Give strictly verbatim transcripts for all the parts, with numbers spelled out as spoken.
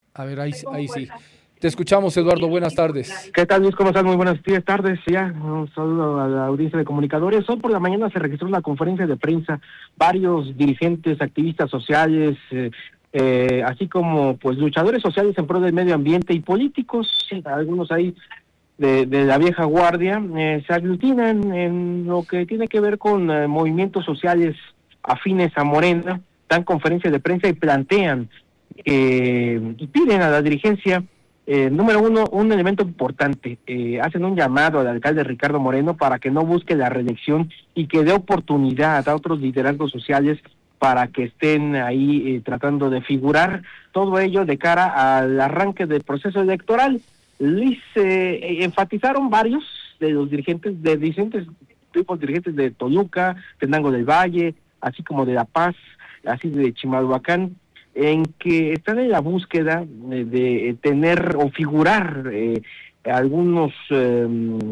A ver, ahí, ahí sí. Te escuchamos, Eduardo. Buenas tardes. ¿Qué tal, Luis? ¿Cómo estás? Muy buenas días, tardes. Ya, un saludo a la audiencia de comunicadores. Hoy por la mañana se registró una conferencia de prensa. Varios dirigentes, activistas sociales, eh, eh, así como pues luchadores sociales en pro del medio ambiente y políticos, algunos ahí de, de la vieja guardia, eh, se aglutinan en lo que tiene que ver con eh, movimientos sociales afines a Morena, dan conferencia de prensa y plantean eh, y piden a la dirigencia, eh, número uno, un elemento importante, eh, hacen un llamado al alcalde Ricardo Moreno para que no busque la reelección y que dé oportunidad a otros liderazgos sociales para que estén ahí eh, tratando de figurar, todo ello de cara al arranque del proceso electoral. Luis, eh, enfatizaron varios de los dirigentes, de distintos tipos dirigentes de Toluca, Tenango del Valle, así como de La Paz, así de Chimalhuacán, en que están en la búsqueda de, de tener o figurar eh, algunos, eh,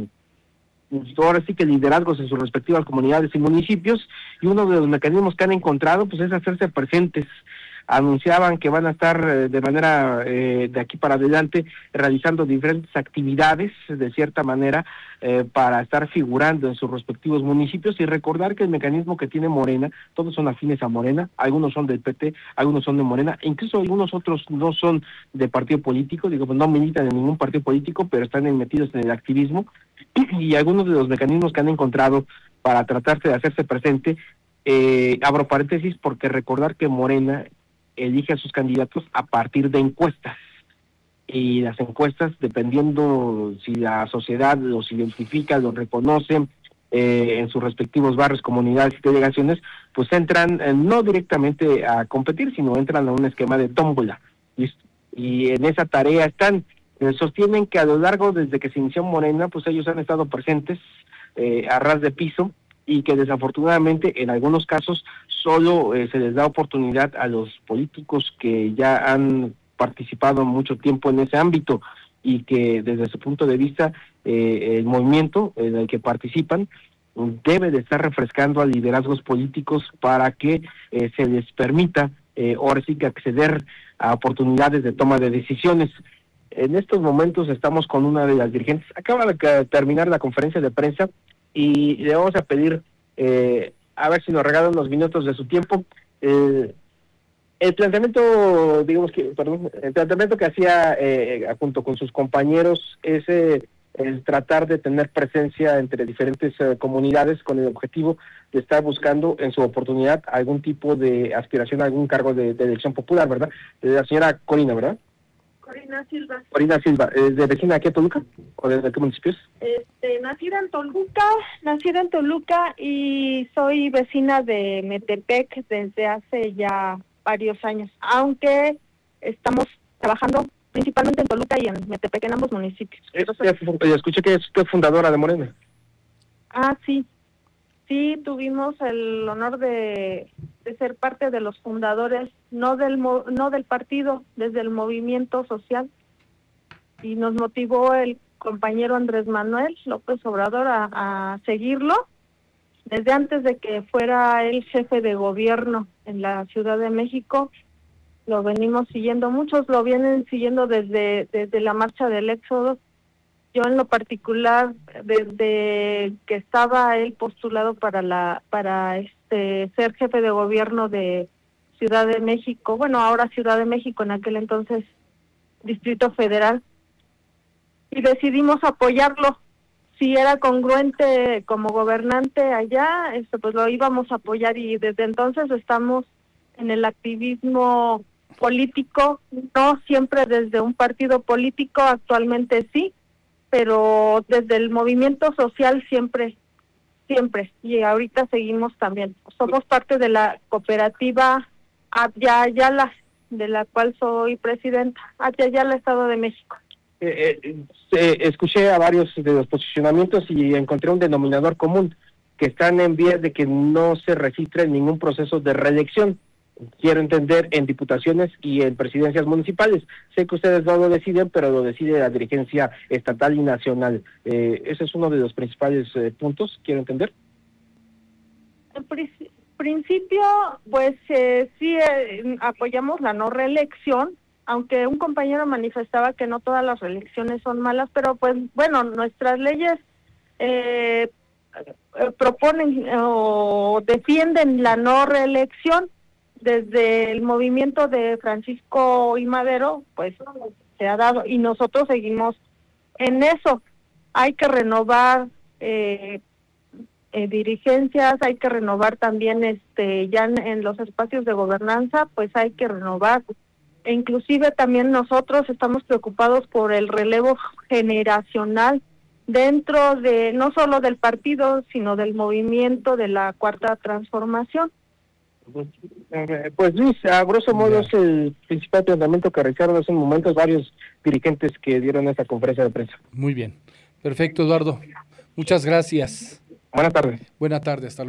ahora sí que liderazgos en sus respectivas comunidades y municipios, y uno de los mecanismos que han encontrado pues es hacerse presentes. Anunciaban que van a estar eh, de manera eh, de aquí para adelante realizando diferentes actividades de cierta manera eh, para estar figurando en sus respectivos municipios, y recordar que el mecanismo que tiene Morena, todos son afines a Morena, algunos son del P T, algunos son de Morena, e incluso algunos otros no son de partido político, digo, pues no militan en ningún partido político, pero están metidos en el activismo, y algunos de los mecanismos que han encontrado para tratarse de hacerse presente, eh, abro paréntesis porque recordar que Morena elige a sus candidatos a partir de encuestas, y las encuestas, dependiendo si la sociedad los identifica, los reconoce eh, en sus respectivos barrios, comunidades y delegaciones, pues entran eh, no directamente a competir, sino entran a un esquema de tómbola. ¿Listo? Y en esa tarea están. Eh, sostienen que a lo largo, desde que se inició Morena, pues ellos han estado presentes eh, a ras de piso, y que desafortunadamente en algunos casos solo eh, se les da oportunidad a los políticos que ya han participado mucho tiempo en ese ámbito, y que desde su punto de vista eh, el movimiento en el que participan debe de estar refrescando a liderazgos políticos para que eh, se les permita eh, ahora sí que acceder a oportunidades de toma de decisiones. En estos momentos estamos con una de las dirigentes, acaba de terminar la conferencia de prensa, y le vamos a pedir, eh, a ver si nos regalan unos minutos de su tiempo. Eh, el planteamiento, digamos que, perdón, el planteamiento que hacía eh, junto con sus compañeros es eh, el tratar de tener presencia entre diferentes eh, comunidades con el objetivo de estar buscando en su oportunidad algún tipo de aspiración a algún cargo de, de elección popular, ¿verdad? De la señora Corina, ¿verdad? Corina Silva. Corina Silva, ¿es de vecina aquí a Toluca? ¿O de qué municipios? Este, nacida en Toluca, nacida en Toluca y soy vecina de Metepec desde hace ya varios años, aunque estamos trabajando principalmente en Toluca y en Metepec, en ambos municipios. Entonces, ya escuché que es usted fundadora de Morena. Ah, sí. Sí, tuvimos el honor de, de ser parte de los fundadores, no del no del partido, desde el movimiento social, y nos motivó el compañero Andrés Manuel López Obrador a, a seguirlo desde antes de que fuera el jefe de gobierno en la Ciudad de México. Lo venimos siguiendo, muchos lo vienen siguiendo desde desde la marcha del Éxodo. Yo en lo particular, desde que estaba él postulado para la para este ser jefe de gobierno de Ciudad de México, bueno, ahora Ciudad de México, en aquel entonces Distrito Federal, y decidimos apoyarlo. Si era congruente como gobernante allá, esto pues lo íbamos a apoyar, y desde entonces estamos en el activismo político, no siempre desde un partido político, actualmente sí, pero desde el movimiento social siempre, siempre, y ahorita seguimos también. Somos parte de la cooperativa Atya Ayala, de la cual soy presidenta, Atya Ayala, Estado de México. Eh, eh, eh, escuché a varios de los posicionamientos y encontré un denominador común, que están en vías de que no se registre ningún proceso de reelección. Quiero entender, en diputaciones y en presidencias municipales. Sé que ustedes no lo deciden, pero lo decide la dirigencia estatal y nacional. Eh, ese es uno de los principales eh, puntos, quiero entender. En principio, pues eh, sí eh, apoyamos la no reelección, aunque un compañero manifestaba que no todas las reelecciones son malas, pero pues bueno, nuestras leyes eh, eh, proponen eh, o defienden la no reelección. Desde el movimiento de Francisco y Madero, pues se ha dado, y nosotros seguimos en eso. Hay que renovar eh, eh, dirigencias, hay que renovar también este ya en, en los espacios de gobernanza, pues hay que renovar. E inclusive también nosotros estamos preocupados por el relevo generacional dentro de, no solo del partido, sino del movimiento de la Cuarta Transformación. Pues Luis, a grosso modo es el principal planteamiento que realizaron hace un momento varios dirigentes que dieron esta conferencia de prensa. Muy bien. Perfecto, Eduardo. Muchas gracias. Buenas tardes. Buenas tardes. Hasta luego.